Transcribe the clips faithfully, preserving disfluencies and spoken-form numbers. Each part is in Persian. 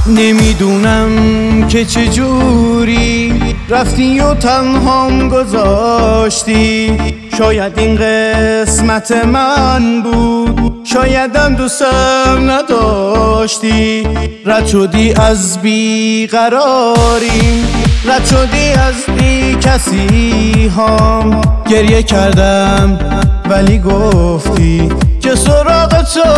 نمیدونم که چجوری رفتی و تنهام گذاشتی. شاید این قسمت من بود، شایدم دوستم نداشتی. رد شدی از بیقراری، رد شدی از بی کسی هام. گریه کردم ولی گفتی که سراغ تو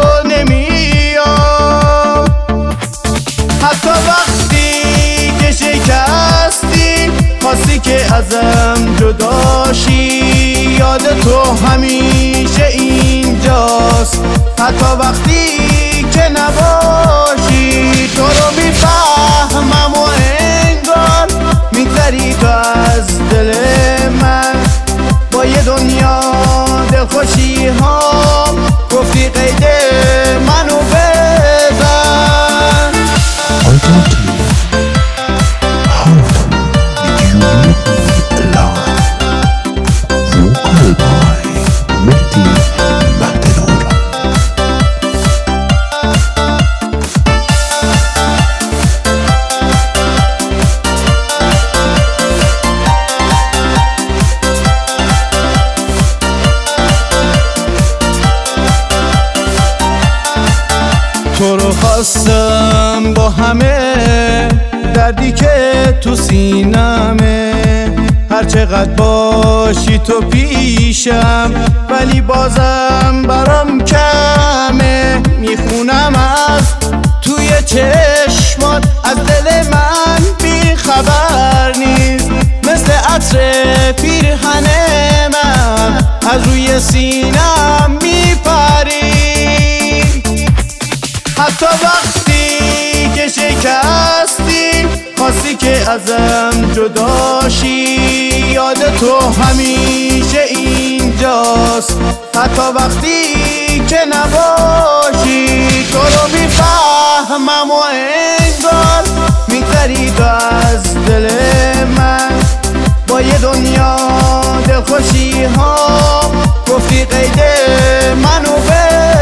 نمیام. حتی وقتی که شکستی خواستی که ازم جداشی، یاد تو همیشه اینجاست. حتی وقتی که نباشی تو رو میفهمم و انگار میگذری تو از دل من با یه دنیا دلخوشی ها. گفتی قید منو بزن. I want to know, how did you leave me alive? Vocal by Mehdi Mahdenor. تو رو خواستم با همه دردی که تو سینمه. هر چقدر باشی تو پیشم ولی بازم برام کمه. میخونم از توی چشمات از دل من بی خبر نیست. مثل عطر پیرهن من از روی سینم میپری. حتی وقتی که شکستی خواستی که ازم جداشی، یاد تو همیشه اینجاست. حتی وقتی که نباشی تو رو میفهمم و انگار میگذری تو از دل من با یه دنیا دلخوشی ها. گفتی قید منو بزن.